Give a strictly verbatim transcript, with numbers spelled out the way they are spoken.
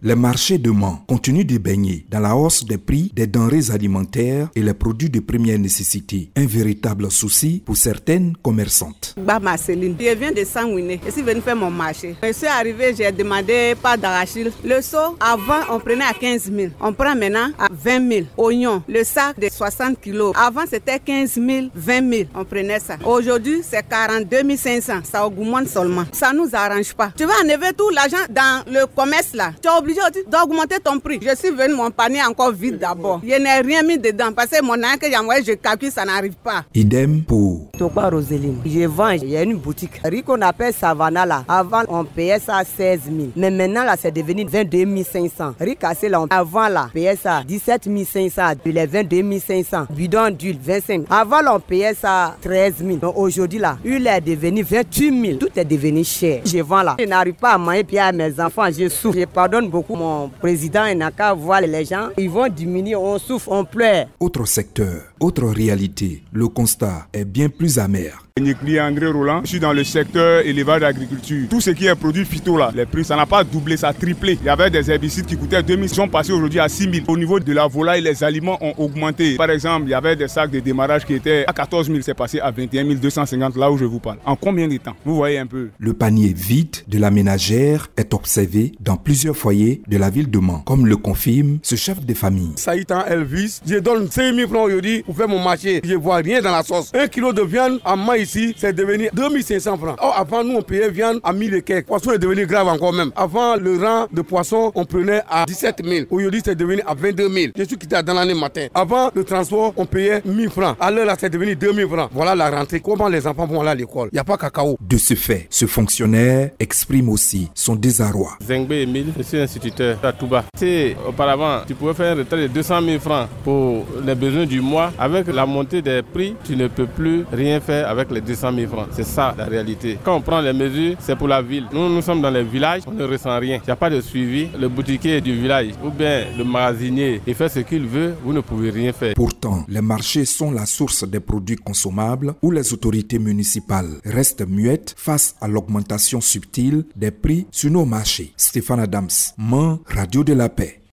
Les marchés de Mans continuent de baigner dans la hausse des prix des denrées alimentaires et les produits de première nécessité. Un véritable souci pour certaines commerçantes. Bah Marceline, je viens de Sangouiné. Je suis venue faire mon marché. Je suis arrivée, j'ai demandé pas d'arachide. Le seau, avant, on prenait à quinze mille. On prend maintenant à vingt mille. Oignon, le sac de soixante kilos. Avant, c'était quinze mille, vingt mille. On prenait ça. Aujourd'hui, c'est quarante-deux mille cinq cents. Ça augmente seulement. Ça nous arrange pas. Tu vas enlever tout l'argent dans le commerce là. Tu es obligé d'augmenter ton prix. Je suis venu, mon panier encore vide d'abord. Je n'ai rien mis dedans parce que mon an que j'ai envoyé, je calcule, ça n'arrive pas. Idem pour Toba Roseline. Je vends, il y a une boutique. Riz qu'on appelle Savannah là. Avant, on payait ça à seize mille. Mais maintenant là, c'est devenu vingt-deux mille cinq cents. Riz cassé là, avant là, on payait ça dix-sept mille cinq cents. Puis les vingt-deux mille cinq cents. Bidon d'huile, vingt-cinq. Avant là, on payait ça treize mille. Donc aujourd'hui là, l'huile est devenue vingt-huit mille. Tout est devenu cher. Je vends là. Je n'arrive pas à manger puis à mes enfants, je souffre. Je pardonne beaucoup mon président et n'a qu'à voir les gens. Ils vont diminuer, on souffre, on pleure. Autre secteur, autre réalité. Le constat est bien plus amer. André Roland, je suis dans le secteur élevage d'agriculture. Tout ce qui est produit phyto là, les prix, ça n'a pas doublé, ça a triplé. Il y avait des herbicides qui coûtaient deux mille, ils sont passés aujourd'hui à six mille. Au niveau de la volaille, les aliments ont augmenté. Par exemple, il y avait des sacs de démarrage qui étaient à quatorze mille, c'est passé à vingt et un mille deux cent cinquante là où je vous parle. En combien de temps? Vous voyez un peu. Le panier vide de la ménagère est observé dans plusieurs foyers de la ville de Mans, comme le confirme ce chef de famille. Saïtan Elvis, je donne cinq mille francs aujourd'hui pour faire mon marché. Je vois rien dans la sauce. Un kilo de viande à Mans ici, c'est devenu deux mille cinq cents francs. Oh, avant, nous, on payait viande à mille et quelques. Poisson est devenu grave encore même. Avant, le rang de poisson, on prenait à dix-sept mille. Aujourd'hui, c'est devenu à vingt-deux mille. Je suis quitté dans l'année matin. Avant, le transport, on payait mille francs. À l'heure, là, c'est devenu deux mille francs. Voilà la rentrée. Comment les enfants vont aller à l'école? Il n'y a pas cacao. De ce fait, ce fonctionnaire exprime aussi son désarroi. Zengbe Emile, je suis instituteur à Touba. C'est auparavant, tu pouvais faire un retrait de deux cent mille francs pour les besoins du mois. Avec la montée des prix, tu ne peux plus rien faire avec les deux cent mille francs. C'est ça la réalité. Quand on prend les mesures, c'est pour la ville. Nous, nous sommes dans les villages, on ne ressent rien. Il n'y a pas de suivi. Le boutiquier du village ou bien le magasinier, il fait ce qu'il veut, vous ne pouvez rien faire. Pourtant, les marchés sont la source des produits consommables où les autorités municipales restent muettes face à l'augmentation subtile des prix sur nos marchés. Stéphane Adams, Mans, Radio de la Paix.